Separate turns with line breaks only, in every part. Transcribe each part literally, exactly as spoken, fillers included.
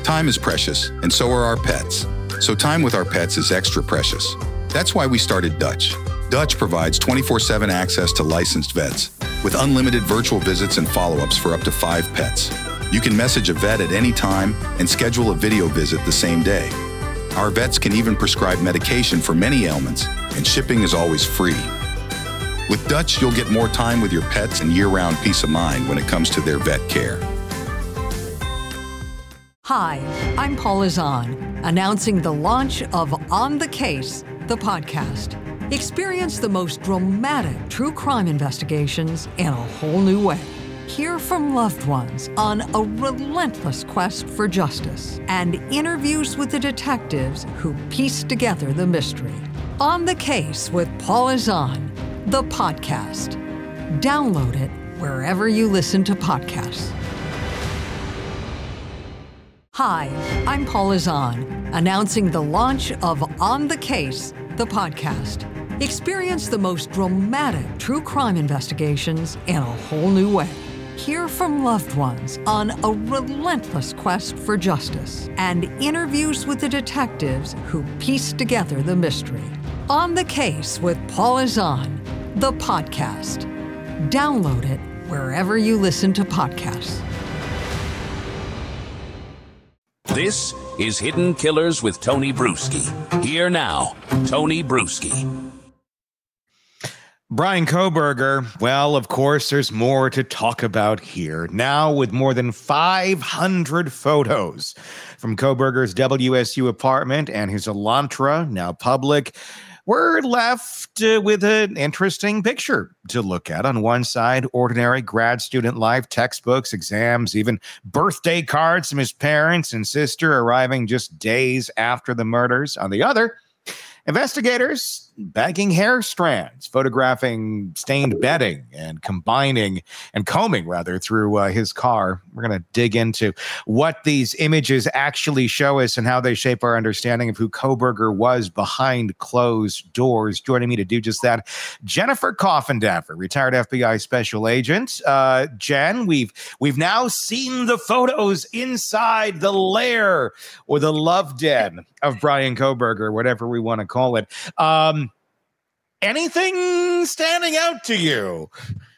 Time is precious, and so are our pets. So time with our pets is extra precious. That's why we started Dutch. Dutch provides twenty-four seven access to licensed vets with unlimited virtual visits and follow-ups for up to five pets. You can message a vet at any time and schedule a video visit the same day. Our vets can even prescribe medication for many ailments, and shipping is always free. With Dutch, you'll get more time with your pets and year-round peace of mind when it comes to their vet care.
Hi, I'm Paula Zahn, announcing the launch of On the Case, the podcast. Experience the most dramatic true crime investigations in a whole new way. Hear from loved ones on a relentless quest for justice and interviews with the detectives who piece together the mystery. On the Case with Paula Zahn, the podcast. Download it wherever you listen to podcasts. Hi, I'm Paula Zahn, announcing the launch of On the Case, the podcast. Experience the most dramatic true crime investigations in a whole new way. Hear from loved ones on a relentless quest for justice and interviews with the detectives who piece together the mystery. On the Case with Paula Zahn, the podcast. Download it wherever you listen to podcasts.
This is Hidden Killers with Tony Bruschi. Here now, Tony Bruschi.
Bryan Kohberger, well, of course, there's more to talk about here. Now, with more than five hundred photos from Kohberger's W S U apartment and his Elantra, now public, we're left uh, with an interesting picture to look at. On one side, ordinary grad student life, textbooks, exams, even birthday cards from his parents and sister arriving just days after the murders. On the other, investigators bagging hair strands, photographing stained bedding, and combining and combing, rather, through uh, his car. We're going to dig into what these images actually show us and how they shape our understanding of who Kohberger was behind closed doors. Joining me to do just that, Jennifer Coffindaffer, retired F B I special agent. Uh, Jen, we've we've now seen the photos inside the lair or the love den of Bryan Kohberger, whatever we want to call it. Um, anything standing out to you?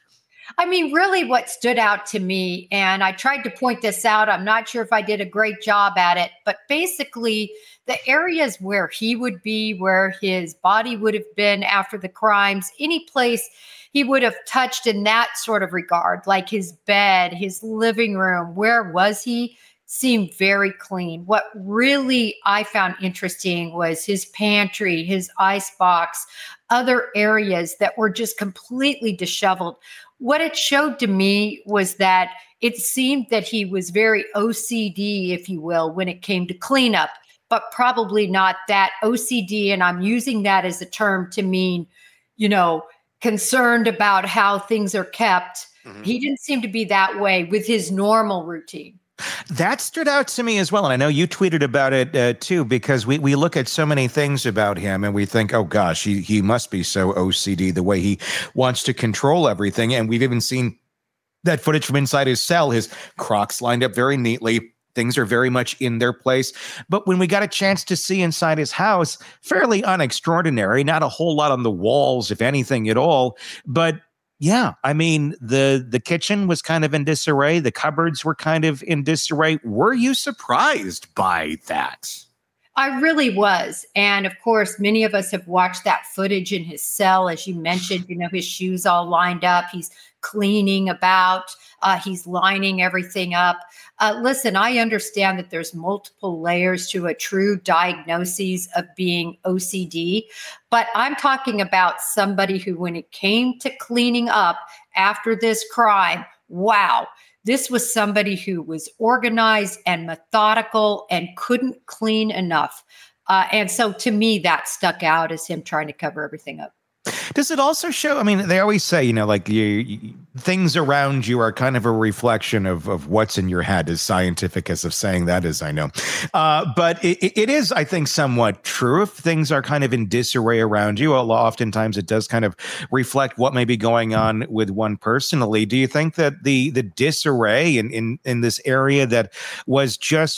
I mean, really what stood out to me, and I tried to point this out, I'm not sure if I did a great job at it, but basically the areas where he would be, where his body would have been after the crimes, any place he would have touched in that sort of regard, like his bed, his living room, where was he? Seemed very clean. What really I found interesting was his pantry, his icebox, other areas that were just completely disheveled. What it showed to me was that it seemed that he was very O C D, if you will, when it came to cleanup, but probably not that O C D. And I'm using that as a term to mean, you know, concerned about how things are kept. Mm-hmm. He didn't seem to be that way with his normal routine.
That stood out to me as well. And I know you tweeted about it uh, too, because we, we look at so many things about him and we think, oh gosh, he, he must be so O C D the way he wants to control everything. And we've even seen that footage from inside his cell, his Crocs lined up very neatly. Things are very much in their place. But when we got a chance to see inside his house, fairly unextraordinary, not a whole lot on the walls, if anything at all. But yeah, I mean, the the kitchen was kind of in disarray. The cupboards were kind of in disarray. Were you surprised by that?
I really was. And of course, many of us have watched that footage in his cell. As you mentioned, you know, his shoes all lined up. He's cleaning about. Uh, he's lining everything up. Uh, listen, I understand that there's multiple layers to a true diagnosis of being O C D, but I'm talking about somebody who, when it came to cleaning up after this crime, wow, this was somebody who was organized and methodical and couldn't clean enough. Uh, and so to me, that stuck out as him trying to cover everything up.
Does it also show, I mean, they always say, you know, like you, you, things around you are kind of a reflection of, of what's in your head, as scientific as of saying that is, I know. Uh, but it, it is, I think, somewhat true. If things are kind of in disarray around you, oftentimes it does kind of reflect what may be going on with one personally. Do you think that the the disarray in, in, in this area that was just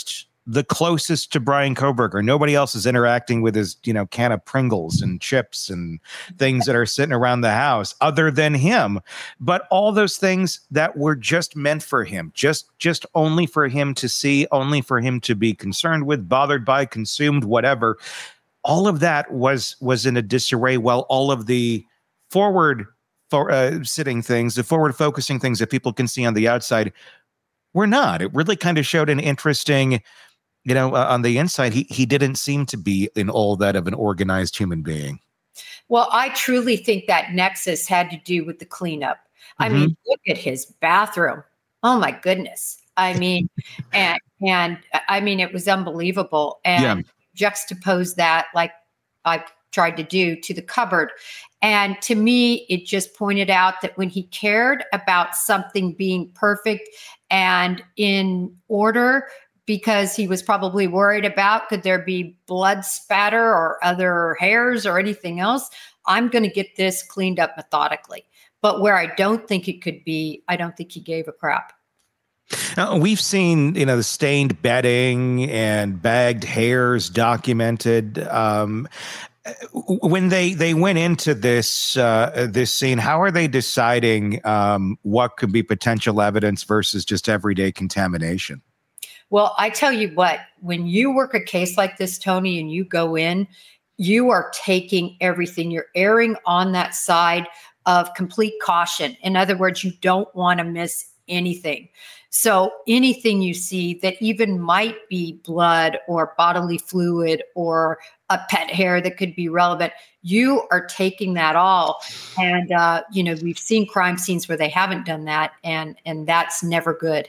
the closest to Bryan Kohberger. Nobody else is interacting with his, you know, can of Pringles and chips and things that are sitting around the house other than him. But all those things that were just meant for him, just just only for him to see, only for him to be concerned with, bothered by, consumed, whatever. All of that was was in a disarray, while all of the forward for uh, sitting things, the forward focusing things that people can see on the outside were not. It really kind of showed an interesting, you know, uh, on the inside, he he didn't seem to be in all that of an organized human being.
Well, I truly think that nexus had to do with the cleanup. Mm-hmm. I mean, look at his bathroom. Oh my goodness. I mean, and and I mean, it was unbelievable. And yeah. juxtapose that, like I tried to do, to the cupboard. And to me, it just pointed out that when he cared about something being perfect and in order, because he was probably worried about, could there be blood spatter or other hairs or anything else? I'm going to get this cleaned up methodically. But where I don't think it could be, I don't think he gave a crap.
Uh, we've seen, you know, the stained bedding and bagged hairs documented. Um, when they, they went into this uh, this scene, how are they deciding um, what could be potential evidence versus just everyday contamination?
Well, I tell you what, when you work a case like this, Tony, and you go in, you are taking everything. You're erring on that side of complete caution. In other words, you don't want to miss anything. So anything you see that even might be blood or bodily fluid or a pet hair that could be relevant, you are taking that all. And, uh, you know, we've seen crime scenes where they haven't done that, and and that's never good.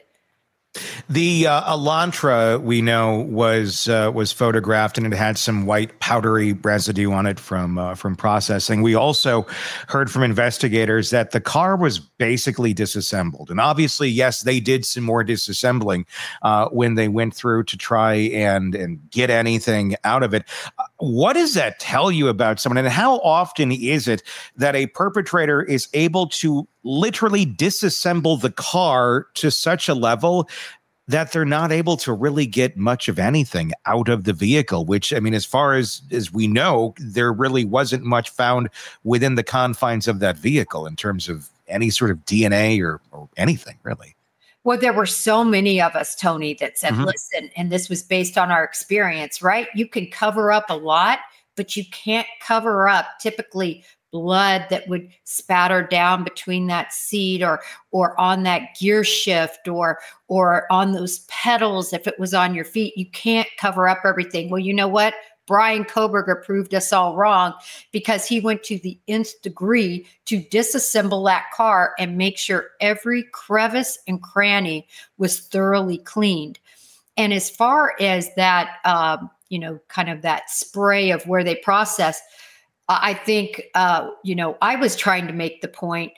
The uh, Elantra, we know, was uh, was photographed, and it had some white powdery residue on it from uh, from processing. We also heard from investigators that the car was basically disassembled. And obviously, yes, they did some more disassembling uh, when they went through to try and, and get anything out of it. Uh, what does that tell you about someone? And how often is it that a perpetrator is able to literally disassemble the car to such a level that they're not able to really get much of anything out of the vehicle, which, I mean, as far as, as we know, there really wasn't much found within the confines of that vehicle in terms of any sort of D N A or, or anything, really.
Well, there were so many of us, Tony, that said, mm-hmm. listen, and this was based on our experience, right? You can cover up a lot, but you can't cover up typically blood that would spatter down between that seat or or on that gear shift or or on those pedals if it was on your feet. You can't cover up everything. Well, you know what? Bryan Kohberger proved us all wrong, because he went to the nth degree to disassemble that car and make sure every crevice and cranny was thoroughly cleaned. And as far as that, um, you know, kind of that spray of where they process, I think, uh, you know, I was trying to make the point,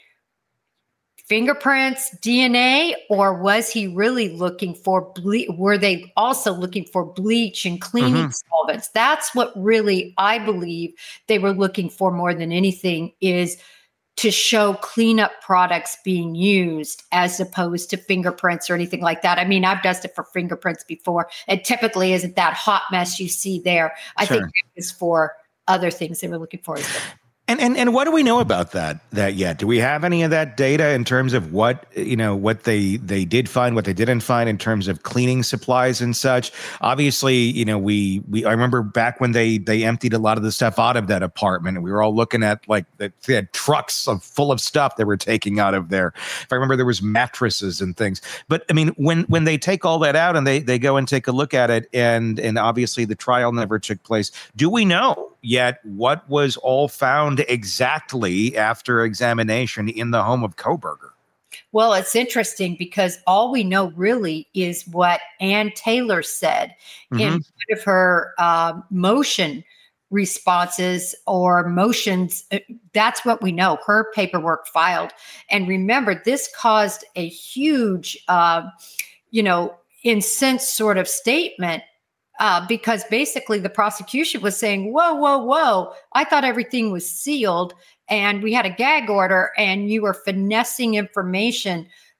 fingerprints, D N A, or was he really looking for ble- were they also looking for bleach and cleaning mm-hmm. solvents? That's what really I believe they were looking for more than anything, is to show cleanup products being used as opposed to fingerprints or anything like that. I mean, I've dusted for fingerprints before. It typically isn't that hot mess you see there. I sure. think it is for other things they were looking for as well.
And and and what do we know about that that yet? Do we have any of that data in terms of what, you know, what they they did find, what they didn't find in terms of cleaning supplies and such? Obviously, you know, we we I remember back when they they emptied a lot of the stuff out of that apartment, and we were all looking at like the, they had trucks of full of stuff they were taking out of there. If I remember, there was mattresses and things. But I mean, when when they take all that out and they they go and take a look at it, and and obviously the trial never took place, do we know yet what was all found exactly after examination in the home of Kohberger?
Well, it's interesting because all we know really is what Ann Taylor said mm-hmm. in one of her uh, motion responses or motions. That's what we know, her paperwork filed. And remember, this caused a huge, uh, you know, incensed sort of statement. Uh, because basically the prosecution was saying, whoa, whoa, whoa, I thought everything was sealed and we had a gag order and you were finessing information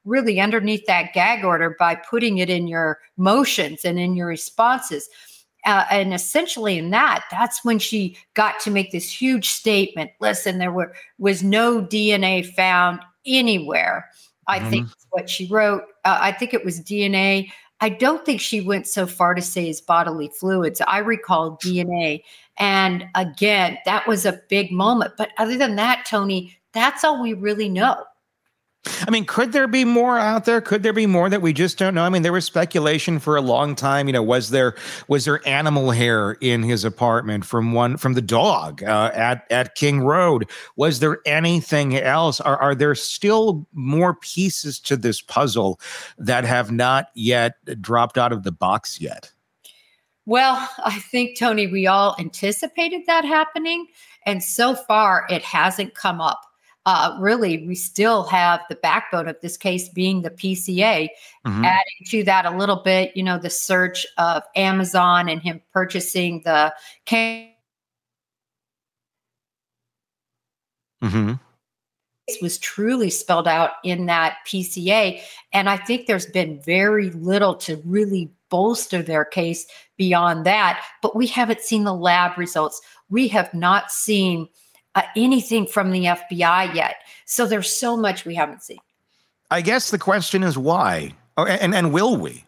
really underneath that gag order by putting it in your motions and in your responses. Uh, and essentially in that, that's when she got to make this huge statement. Listen, there were was no D N A found anywhere. I mm-hmm. think that's what she wrote. Uh, I think it was D N A. I don't think she went so far to say his bodily fluids. I recall D N A. And again, that was a big moment. But other than that, Tony, that's all we really know.
I mean, could there be more out there? Could there be more that we just don't know? I mean, there was speculation for a long time. You know, was there was there animal hair in his apartment from one from the dog uh, at at King Road? Was there anything else? Are are there still more pieces to this puzzle that have not yet dropped out of the box yet?
Well, I think, Tony, we all anticipated that happening, and so far it hasn't come up. Uh, really, we still have the backbone of this case being the P C A. Mm-hmm. Adding to that a little bit, you know, the search of Amazon and him purchasing the case mm-hmm. was truly spelled out in that P C A. And I think there's been very little to really bolster their case beyond that. But we haven't seen the lab results. We have not seen Uh, anything from the F B I yet. So there's so much we haven't seen.
I guess the question is why? Oh, and, and will we?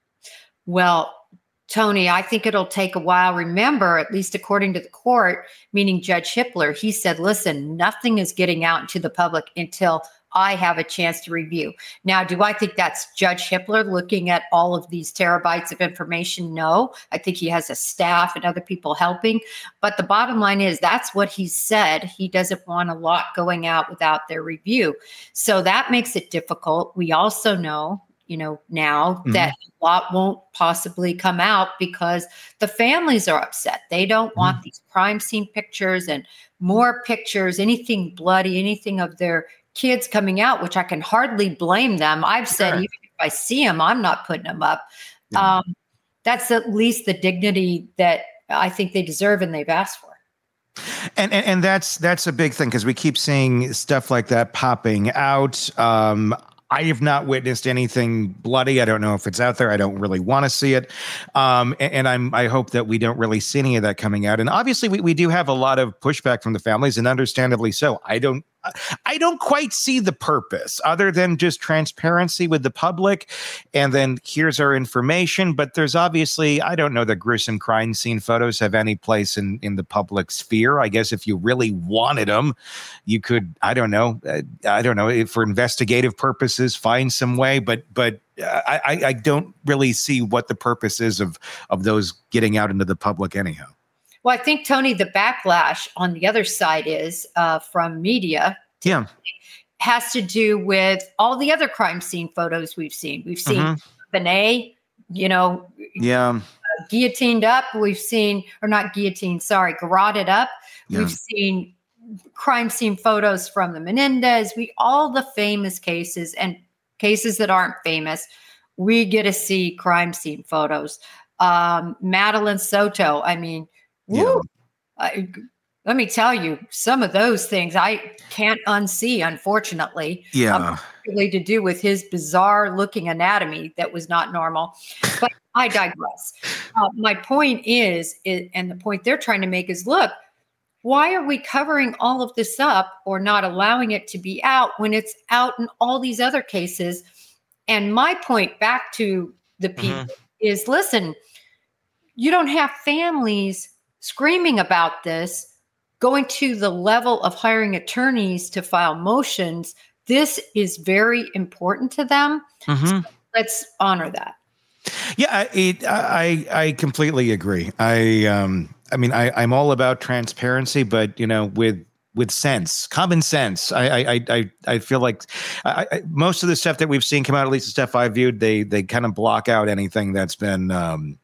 Well, Tony, I think it'll take a while. Remember, at least according to the court, meaning Judge Hippler, he said, listen, nothing is getting out into the public until I have a chance to review. Now, do I think that's Judge Hippler looking at all of these terabytes of information? No, I think he has a staff and other people helping. But the bottom line is that's what he said. He doesn't want a lot going out without their review. So that makes it difficult. We also know, you know, now mm-hmm. that a lot won't possibly come out because the families are upset. They don't mm-hmm. want these crime scene pictures and more pictures, anything bloody, anything of their kids coming out, which I can hardly blame them. I've said, sure. even if I see them, I'm not putting them up. Yeah. Um, that's at least the dignity that I think they deserve and they've asked for.
And, and and that's that's a big thing because we keep seeing stuff like that popping out. Um, I have not witnessed anything bloody. I don't know if it's out there. I don't really want to see it. Um, and, and I'm, I hope that we don't really see any of that coming out. And obviously we, we do have a lot of pushback from the families, and understandably so. I don't, I don't quite see the purpose other than just transparency with the public. And then here's our information. But there's obviously, I don't know that gruesome crime scene photos have any place in, in the public sphere. I guess if you really wanted them, you could, I don't know, uh, I don't know, for investigative purposes, find some way. But, but uh, I, I don't really see what the purpose is of, of those getting out into the public anyhow.
Well, I think, Tony, the backlash on the other side is uh, from media.
Yeah.
Has to do with all the other crime scene photos we've seen. We've seen mm-hmm. Benet, you know,
yeah,
uh, guillotined up. We've seen, or not guillotined, sorry, garroted up. Yeah. We've seen crime scene photos from the Menendez. We all the famous cases and cases that aren't famous. We get to see crime scene photos. Um, Madeline Soto. I mean.
Yeah.
I, let me tell you, some of those things I can't unsee, unfortunately.
Yeah.
Um, really to do with his bizarre looking anatomy that was not normal. But I digress. Uh, my point is, is, and the point they're trying to make is, look, why are we covering all of this up or not allowing it to be out when it's out in all these other cases? And my point back to the people mm-hmm. is, listen, you don't have families screaming about this, going to the level of hiring attorneys to file motions. This is very important to them. Mm-hmm. So let's honor that.
Yeah, it, I I completely agree. I um I mean I I'm all about transparency, but you know with with sense, common sense. I I I I feel like I, I, most of the stuff that we've seen come out, at least the stuff I viewed, they they kind of block out anything that's been. Um,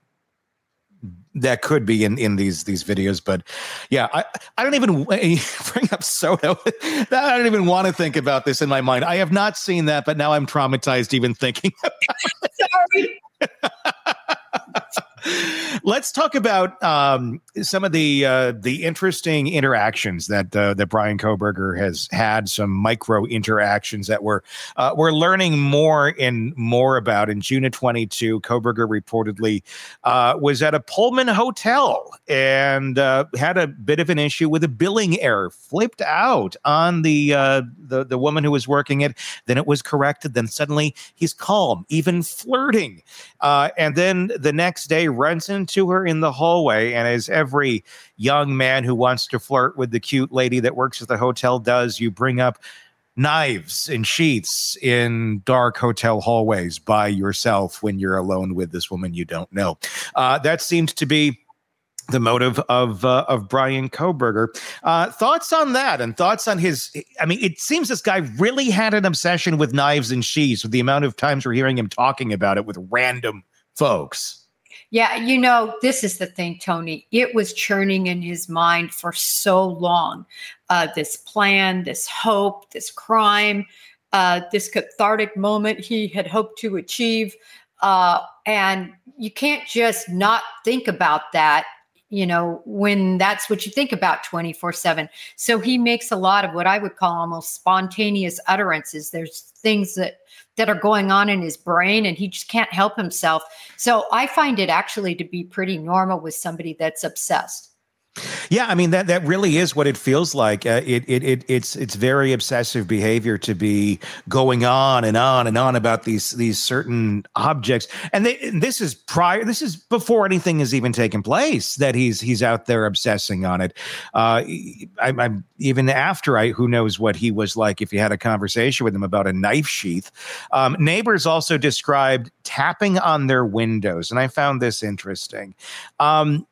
that could be in, in these these videos. But yeah, I, I don't even bring up Soto. I don't even want to think about this in my mind. I have not seen that, but now I'm traumatized even thinking about it.
Sorry.
Let's talk about um, some of the uh, the interesting interactions that uh, that Bryan Kohberger has had, some micro interactions that we're uh, we're learning more and more about. In June of twenty-two, Kohberger reportedly uh, was at a Pullman hotel and uh, had a bit of an issue with a billing error, flipped out on the uh, the the woman who was working it. Then it was corrected. Then suddenly he's calm, even flirting, uh, and then the next day runs into her in the hallway, and as every young man who wants to flirt with the cute lady that works at the hotel does, you bring up knives and sheaths in dark hotel hallways by yourself when you're alone with this woman you don't know. Uh, that seems to be the motive of uh, of Bryan Kohberger. Uh, thoughts on that, and thoughts on his, I mean, it seems this guy really had an obsession with knives and sheaths, with the amount of times we're hearing him talking about it with random folks.
Yeah, you know, this is the thing, Tony. It was churning in his mind for so long. Uh, this plan, this hope, this crime, uh, this cathartic moment he had hoped to achieve. Uh, and you can't just not think about that, you know, when that's what you think about twenty-four seven. So he makes a lot of what I would call almost spontaneous utterances. There's things that that are going on in his brain and he just can't help himself. So I find it actually to be pretty normal with somebody that's obsessed.
Yeah, I mean, that that really is what it feels like. Uh, it, it it it's it's very obsessive behavior to be going on and on and on about these these certain objects. And, they, and this is prior. This is before anything has even taken place that he's he's out there obsessing on it. Uh, I, I'm even after I who knows what he was like if you had a conversation with him about a knife sheath. Um, neighbors also described tapping on their windows, and I found this interesting. Um,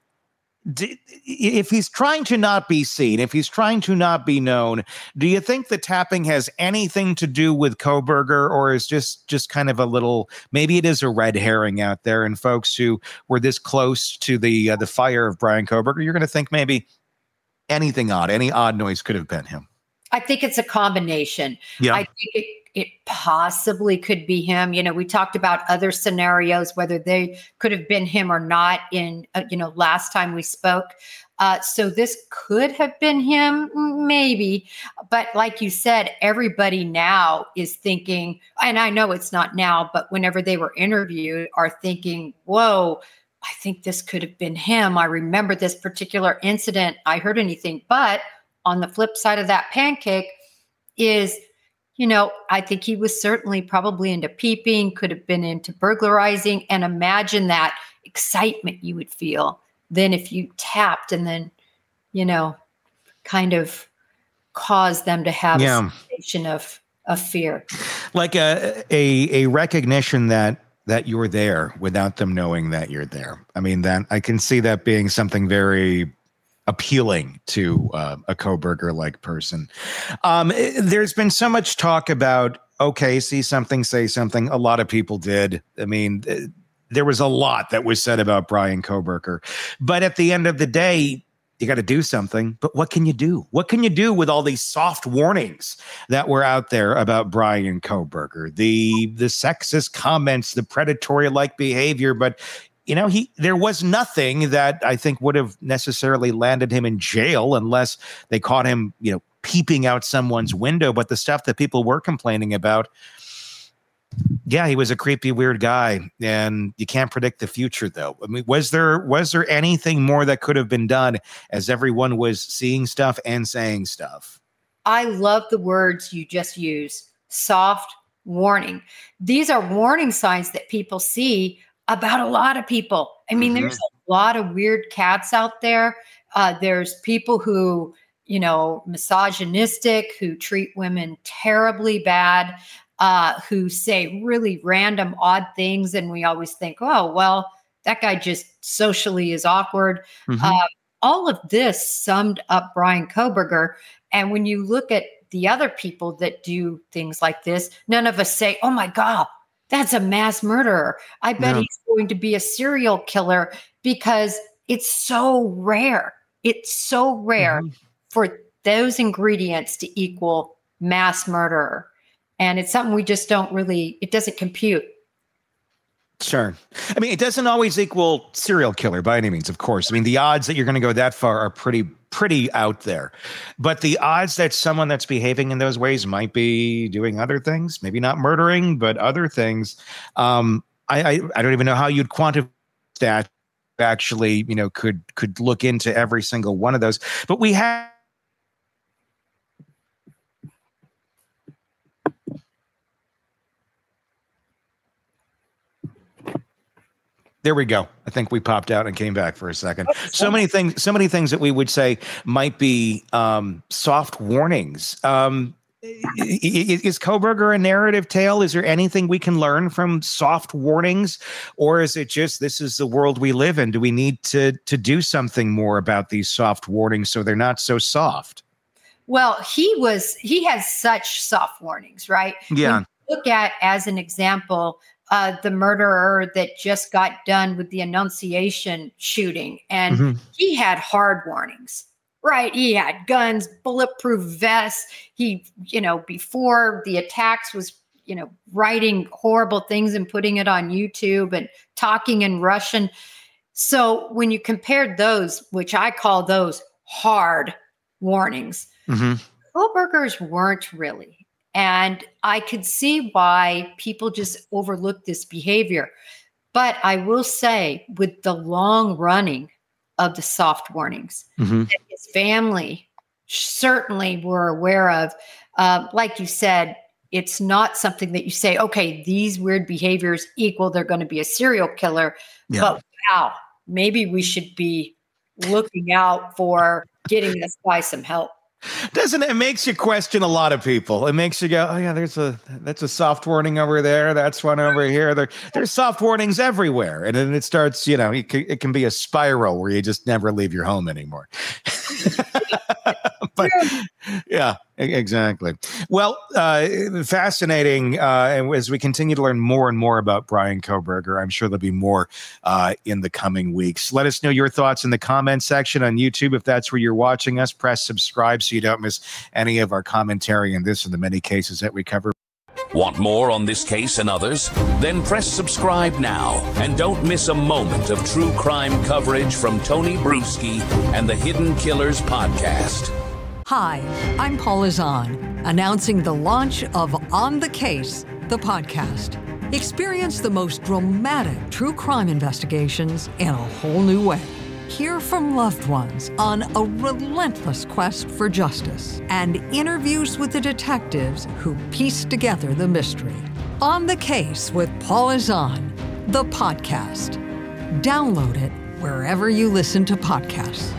If he's trying to not be seen, if he's trying to not be known, do you think the tapping has anything to do with Kohberger, or is just just kind of a little, maybe it is a red herring out there, and folks who were this close to the uh, the fire of Bryan Kohberger, you're going to think maybe anything odd, any odd noise could have been him?
I think it's a combination.
Yeah.
I think it, it possibly could be him. You know, we talked about other scenarios, whether they could have been him or not in, uh, you know, last time we spoke. Uh, so this could have been him, maybe. But like you said, everybody now is thinking, and I know it's not now, but whenever they were interviewed are thinking, whoa, I think this could have been him. I remember this particular incident. I heard anything. But on the flip side of that pancake is, you know, I think he was certainly probably into peeping, could have been into burglarizing, and imagine that excitement you would feel then if you tapped and then, you know, kind of caused them to have yeah. a sensation of, of fear.
Like a, a, a recognition that that you're there without them knowing that you're there. I mean, that I can see that being something very appealing to uh, a Kohberger-like person. Um, there's been so much talk about, okay, see something, say something. A lot of people did. I mean, there was a lot that was said about Bryan Kohberger. But at the end of the day, you got to do something. But what can you do? What can you do with all these soft warnings that were out there about Bryan Kohberger? The, the sexist comments, the predatory-like behavior, but you know, he there was nothing that I think would have necessarily landed him in jail unless they caught him, you know, peeping out someone's window. But the stuff that people were complaining about, yeah, he was a creepy, weird guy, and you can't predict the future, though. I mean, was there was there anything more that could have been done as everyone was seeing stuff and saying stuff?
I love the words you just used, soft warning. These are warning signs that people see about a lot of people. I mean, mm-hmm. there's a lot of weird cats out there. Uh, there's people who, you know, misogynistic, who treat women terribly bad, uh, who say really random, odd things. And we always think, oh, well, that guy just socially is awkward. Mm-hmm. Uh, all of this summed up Bryan Kohberger. And when you look at the other people that do things like this, none of us say, oh my God, that's a mass murderer. I bet yeah. he's going to be a serial killer, because it's so rare. It's so rare mm-hmm. for those ingredients to equal mass murderer. And it's something we just don't really, it doesn't compute.
Sure. I mean, it doesn't always equal serial killer by any means, of course. I mean, the odds that you're going to go that far are pretty, pretty out there. But the odds that someone that's behaving in those ways might be doing other things, maybe not murdering, but other things. Um, I, I, I don't even know how you'd quantify that. Actually, you know, could could look into every single one of those. But we have. There we go. I think we popped out and came back for a second. So many things, so many things that we would say might be um, soft warnings. Um, is Kohberger a narrative tale? Is there anything we can learn from soft warnings, or is it just this is the world we live in? Do we need to to do something more about these soft warnings so they're not so soft?
Well, he was he has such soft warnings, right?
Yeah.
Look at as an example. Uh, the murderer that just got done with the Annunciation shooting. And mm-hmm. he had hard warnings, right? He had guns, bulletproof vests. He, you know, before the attacks was, you know, writing horrible things and putting it on YouTube and talking in Russian. So when you compared those, which I call those hard warnings, mm-hmm. Kohberger's weren't really. And I could see why people just overlook this behavior. But I will say, with the long running of the soft warnings, mm-hmm. that his family certainly were aware of, uh, like you said, it's not something that you say, okay, these weird behaviors equal they're going to be a serial killer. Yeah. But wow, maybe we should be looking out for getting this guy some help.
Doesn't it? It makes you question a lot of people. It makes you go, oh yeah, there's a that's a soft warning over there. That's one over here. There, there's soft warnings everywhere, and then it starts. You know, it can, it can be a spiral where you just never leave your home anymore. But yeah, exactly. Well, uh, fascinating. Uh, and as we continue to learn more and more about Bryan Kohberger, I'm sure there'll be more uh, in the coming weeks. Let us know your thoughts in the comment section on YouTube. If that's where you're watching us, press subscribe so you don't miss any of our commentary in this and the many cases that we cover.
Want more on this case and others? Then press subscribe now and don't miss a moment of true crime coverage from Tony Bruschi and the Hidden Killers podcast.
Hi, I'm Paula Zahn, announcing the launch of On the Case, the podcast. Experience the most dramatic true crime investigations in a whole new way. Hear from loved ones on a relentless quest for justice and interviews with the detectives who piece together the mystery. On the Case with Paula Zahn, the podcast. Download it wherever you listen to podcasts.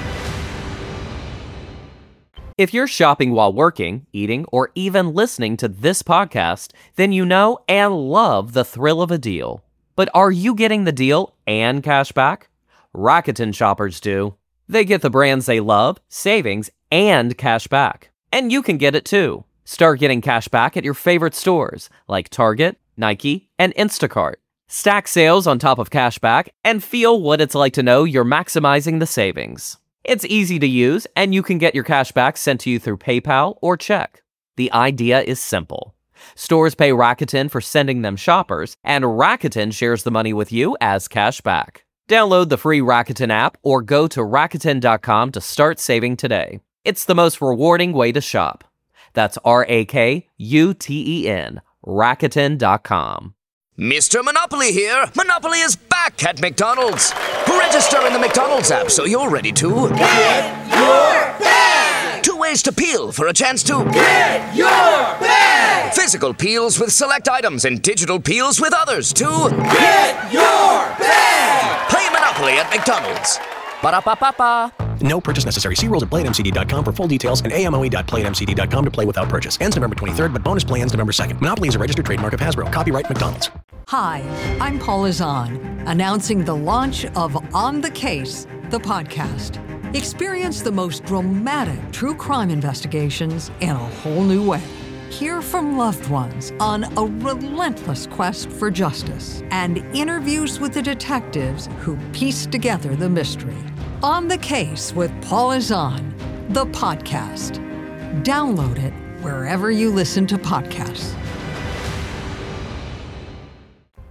If you're shopping while working, eating, or even listening to this podcast, then you know and love the thrill of a deal. But are you getting the deal and cash back? Rakuten shoppers do. They get the brands they love, savings, and cash back. And you can get it too. Start getting cash back at your favorite stores like Target, Nike, and Instacart. Stack sales on top of cash back and feel what it's like to know you're maximizing the savings. It's easy to use, and you can get your cash back sent to you through PayPal or check. The idea is simple. Stores pay Rakuten for sending them shoppers, and Rakuten shares the money with you as cash back. Download the free Rakuten app or go to Rakuten dot com to start saving today. It's the most rewarding way to shop. That's R A K U T E N, Rakuten dot com.
Mister Monopoly here. Monopoly is back at McDonald's. Register in the McDonald's app so you're ready to
get your bag.
Two ways to peel for a chance to
get your bag.
Physical peels with select items and digital peels with others to
get your bag.
Play Monopoly at McDonald's. Ba-da-ba-ba-ba.
No purchase necessary. See rules at play at M C D dot com for full details and A M O E dot play at M C D dot com to play without purchase. Ends November twenty-third, but bonus play ends November second. Monopoly is a registered trademark of Hasbro. Copyright McDonald's.
Hi, I'm Paula Zahn, announcing the launch of On the Case, the podcast. Experience the most dramatic true crime investigations in a whole new way. Hear from loved ones on a relentless quest for justice and interviews with the detectives who piece together the mystery. On the Case with Paula Zahn, the podcast. Download it wherever you listen to podcasts.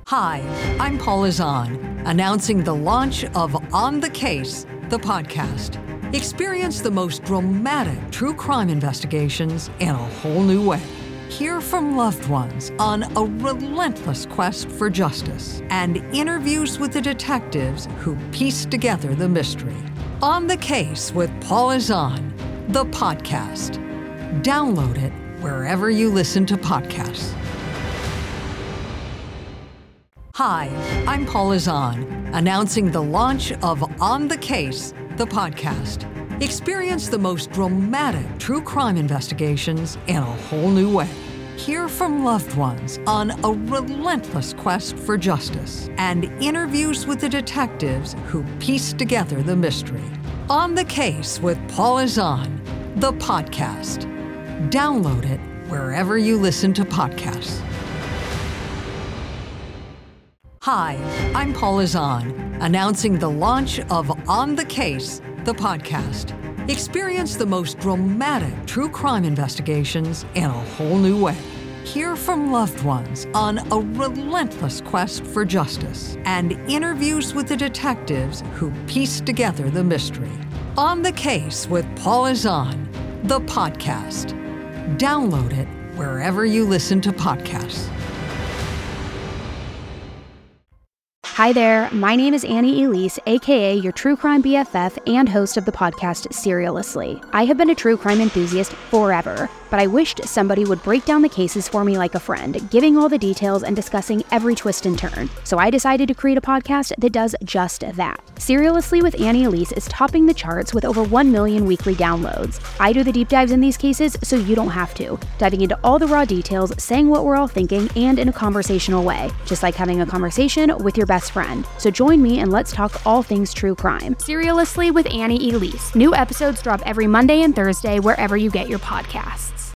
Hi, I'm Paula Zahn, announcing the launch of On the Case, the podcast. Experience the most dramatic true crime investigations in a whole new way. Hear from loved ones on a relentless quest for justice and interviews with the detectives who piece together the mystery. On the Case with Paula Zahn, the podcast. Download it wherever you listen to podcasts. Hi, I'm Paula Zahn, announcing the launch of On the Case, the podcast. Experience the most dramatic true crime investigations in a whole new way. Hear from loved ones on a relentless quest for justice and interviews with the detectives who piece together the mystery. On the Case with Paula Zahn, the podcast. Download it wherever you listen to podcasts. Hi, I'm Paula Zahn, announcing the launch of On the Case, the podcast. Experience the most dramatic true crime investigations in a whole new way. Hear from loved ones on a relentless quest for justice and interviews with the detectives who piece together the mystery. On the Case with Paula Zahn, the podcast. Download it wherever you listen to podcasts.
Hi there, my name is Annie Elise, aka your true crime B F F and host of the podcast Serialously. I have been a true crime enthusiast forever, but I wished somebody would break down the cases for me like a friend, giving all the details and discussing every twist and turn. So I decided to create a podcast that does just that. Serialously with Annie Elise is topping the charts with over one million weekly downloads. I do the deep dives in these cases so you don't have to, diving into all the raw details, saying what we're all thinking, and in a conversational way, just like having a conversation with your best friend. So join me and let's talk all things true crime. Serialously with Annie Elise. New episodes drop every Monday and Thursday wherever you get your podcasts.